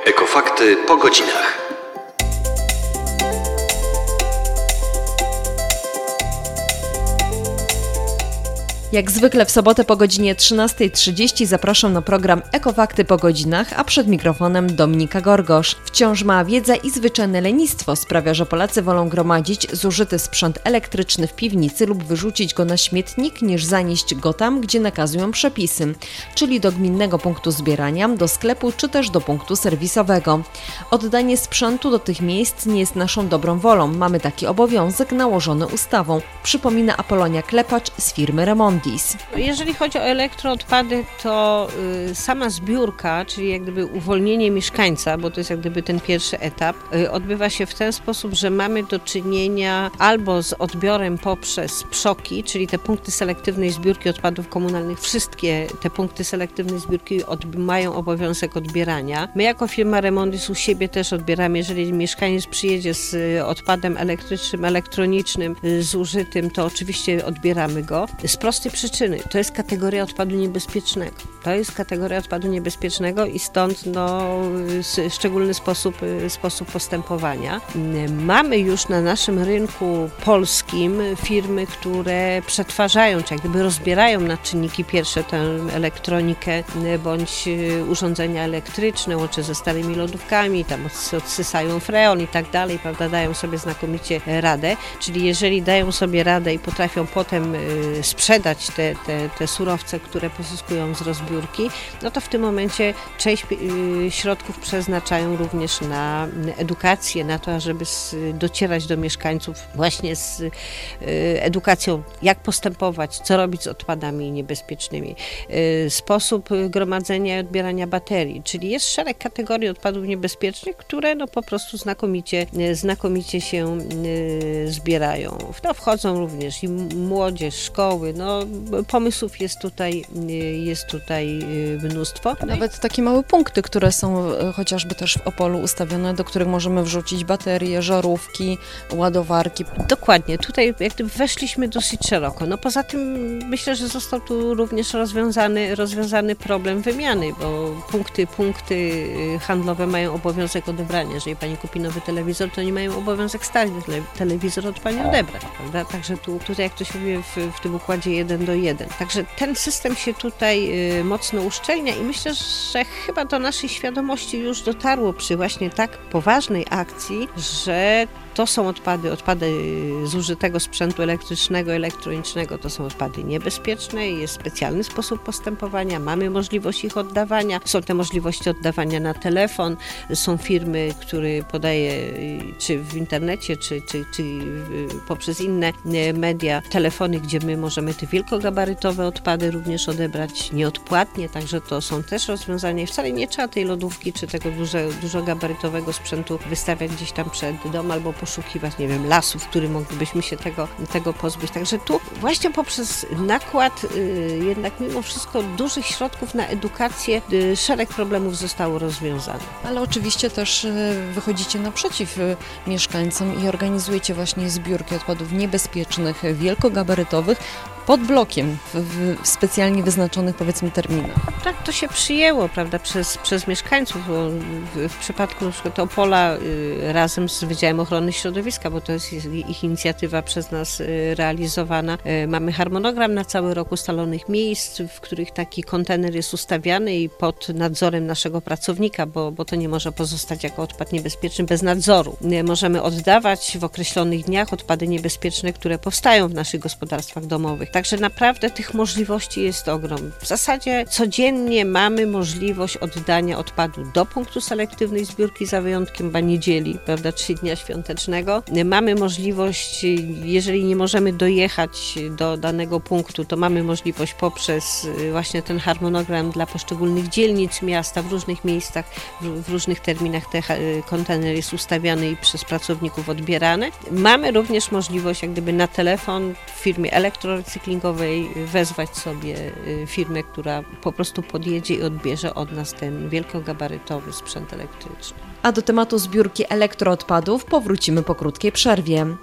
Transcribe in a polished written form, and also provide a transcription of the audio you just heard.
Ekofakty po godzinach. Jak zwykle w sobotę po godzinie 13:30 zapraszam na program Ekofakty po godzinach, a przed mikrofonem Dominika Gorgosz. Wciąż mała wiedza i zwyczajne lenistwo sprawia, że Polacy wolą gromadzić zużyty sprzęt elektryczny w piwnicy lub wyrzucić go na śmietnik, niż zanieść go tam, gdzie nakazują przepisy, czyli do gminnego punktu zbierania, do sklepu czy też do punktu serwisowego. Oddanie sprzętu do tych miejsc nie jest naszą dobrą wolą. Mamy taki obowiązek nałożony ustawą, przypomina Apolonia Klepacz z firmy Remondis. Jeżeli chodzi o elektroodpady, to sama zbiórka, czyli jak gdyby uwolnienie mieszkańca, bo to jest jak gdyby ten pierwszy etap, odbywa się w ten sposób, że mamy do czynienia albo z odbiorem poprzez PSZOK-i, czyli te punkty selektywnej zbiórki odpadów komunalnych. Wszystkie te punkty selektywnej zbiórki mają obowiązek odbierania. My jako firma Remondis u siebie też odbieramy, jeżeli mieszkaniec przyjedzie z odpadem elektrycznym, elektronicznym, zużytym, to oczywiście odbieramy go. Z prostej przyczyny. To jest kategoria odpadu niebezpiecznego. I stąd szczególny sposób postępowania. Mamy już na naszym rynku polskim firmy, które przetwarzają, czy jak gdyby rozbierają na czynniki pierwsze tę elektronikę bądź urządzenia elektryczne, łącznie ze starymi lodówkami, tam odsysają freon i tak dalej, prawda, dają sobie znakomicie radę. Czyli jeżeli dają sobie radę i potrafią potem sprzedać te surowce, które pozyskują z rozbiórki, no to w tym momencie część środków przeznaczają również na edukację, na to, żeby docierać do mieszkańców właśnie z edukacją, jak postępować, co robić z odpadami niebezpiecznymi. Sposób gromadzenia i odbierania baterii, czyli jest szereg kategorii odpadów niebezpiecznych, które po prostu znakomicie się zbierają. W to wchodzą również i młodzież, szkoły, pomysłów jest tutaj mnóstwo. Nawet takie małe punkty, które są chociażby też w Opolu ustawione, do których możemy wrzucić baterie, żarówki, ładowarki. Dokładnie. Tutaj jak gdyby weszliśmy dosyć szeroko. Poza tym myślę, że został tu również rozwiązany problem wymiany, bo punkty handlowe mają obowiązek odebrania. Jeżeli pani kupi nowy telewizor, to oni mają obowiązek stary telewizor od pani odebrać, prawda? Także tutaj jak to się mówi w tym układzie 1:1. Także ten system się tutaj mocno uszczelnia i myślę, że chyba do naszej świadomości już dotarło przy właśnie tak poważnej akcji, że to są odpady zużytego sprzętu elektrycznego, elektronicznego, to są odpady niebezpieczne, jest specjalny sposób postępowania, mamy możliwość ich oddawania, są te możliwości oddawania na telefon, są firmy, które podaje czy w internecie, czy poprzez inne media, telefony, gdzie my możemy te wielkogabarytowe odpady również odebrać nieodpłatnie, także to są też rozwiązania i wcale nie trzeba tej lodówki, czy tego dużogabarytowego sprzętu wystawiać gdzieś tam przed dom albo poszukiwać, lasów, w których moglibyśmy się tego pozbyć. Także tu właśnie poprzez nakład jednak mimo wszystko dużych środków na edukację szereg problemów zostało rozwiązanych. Ale oczywiście też wychodzicie naprzeciw mieszkańcom i organizujecie właśnie zbiórki odpadów niebezpiecznych, wielkogabarytowych pod blokiem w specjalnie wyznaczonych, powiedzmy, terminach. Tak, to się przyjęło, prawda, przez mieszkańców. W przypadku na przykład Opola razem z Wydziałem Ochrony Środowiska, bo to jest ich inicjatywa przez nas realizowana. Mamy harmonogram na cały rok ustalonych miejsc, w których taki kontener jest ustawiany i pod nadzorem naszego pracownika, bo to nie może pozostać jako odpad niebezpieczny bez nadzoru. Możemy oddawać w określonych dniach odpady niebezpieczne, które powstają w naszych gospodarstwach domowych. Także naprawdę tych możliwości jest ogrom. W zasadzie codziennie mamy możliwość oddania odpadu do punktu selektywnej zbiórki, za wyjątkiem chyba niedzieli, prawda, czy dnia świątecznego. Mamy możliwość, jeżeli nie możemy dojechać do danego punktu, to mamy możliwość poprzez właśnie ten harmonogram dla poszczególnych dzielnic miasta, w różnych miejscach, w różnych terminach ten kontener jest ustawiany i przez pracowników odbierany. Mamy również możliwość jak gdyby na telefon w firmie elektrorecyklingowej wezwać sobie firmę, która po prostu podjedzie i odbierze od nas ten wielkogabarytowy sprzęt elektryczny. A do tematu zbiórki elektroodpadów powrócimy po krótkiej przerwie.